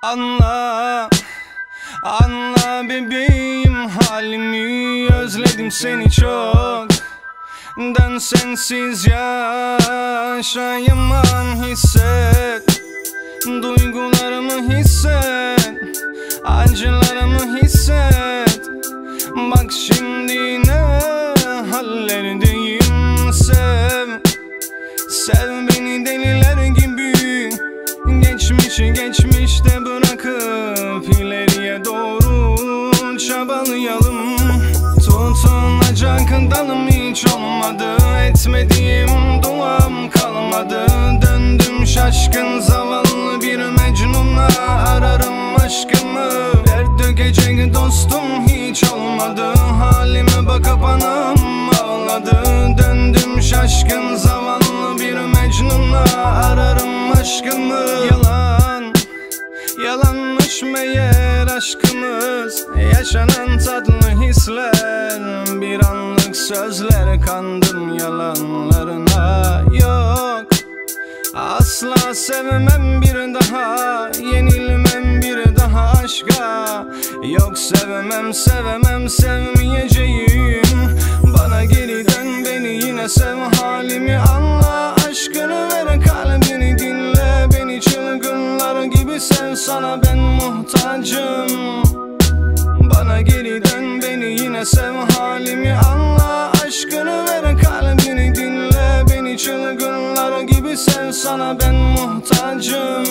Anla, anla bebeğim halimi, özledim seni çok. Dön sensiz yaşayamam, hisset duygularımı, hisset acılarımı, hisset. Bak şimdi ne hallerdeyim, sev sev beni deliler gibi. Geçmişi geçmişte bırakıp ileriye doğru çabalayalım. Tutunacak dalım hiç olmadı, etmediğim duam kalmadı. Döndüm şaşkın zavallı bir Mecnun'a, ararım aşkımı. Dert dökecek dostum hiç olmadı, halime bakıp anam ağladı. Döndüm şaşkın zavallı bir Mecnun'a, ararım aşkımı. Yalan, yalanmış meğer aşkımız, yaşanan tatlı hisler. Bir anlık sözler, kandım yalanlarına. Yok, asla sevmem bir daha, yenilmem bir daha aşka. Yok sevmem, sevmem, sevmeyeceğim. Bana geri dön, beni yine sev, halimi anla. Aşkını ver, kalbini dinle, beni çılgınlar gibi sev, sana ben muhtacım. Bana geri dön, beni yine sev, halimi anla. Aşkını ver, kalbini dinle, beni çılgınlar gibi sev, sana ben muhtacım.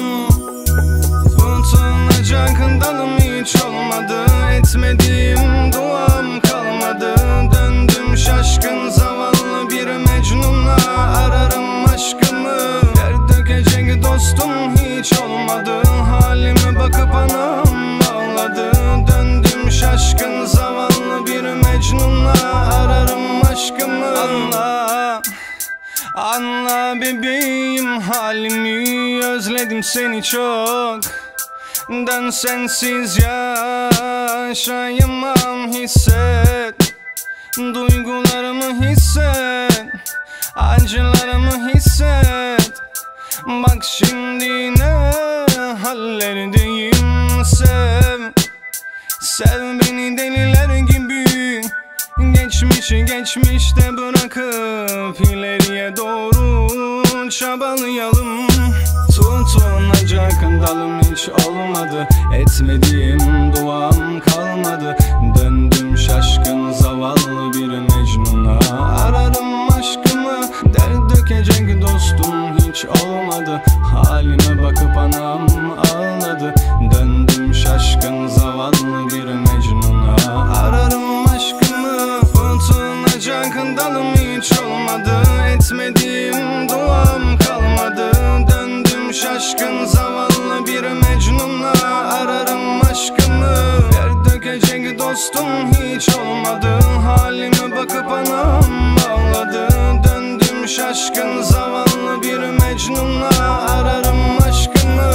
Tutunacak dalım hiç olmadı, etmediğim duam kalmadı. Döndüm şaşkın zavallı bir Mecnun'a, ararım aşkımı. Dert dökecek dostum hiç olmadı, halime bakıp anam ağladı. Döndüm şaşkın zavallı bir Mecnun'a, ararım aşkımı. Anla, anla bebeğim halimi, özledim seni çok. Dön sensiz yaşayamam, hisset duygularımı, hisset acılarımı, hisset. Bak şimdi ne hallerdeyim, sev sev beni deliler gibi. Geçmişi geçmişte bırakıp ileriye doğru çabalayalım. Tutunacak dalım hiç olmadı, etmediğim duam kalmadı. Döndüm şaşkın zavallı bir Mecnun'a, ararım aşkımı. Dert dökecek dostum hiç olmadı, halime bakıp anam ağladı. Döndüm şaşkın zavallı bir Mecnun'a, ararım aşkımı. Tutunacak dalım hiç olmadı, etmediğim duam kalmadı. Döndüm şaşkın zavallı bir Mecnun'a, ararım aşkımı. Dert dökecek dostum hiç olmadı, halime bakıp anam ağladı. Döndüm şaşkın zavallı bir Mecnun'a, ararım aşkımı.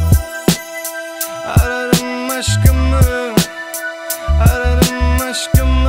Ararım aşkımı, ararım aşkımı.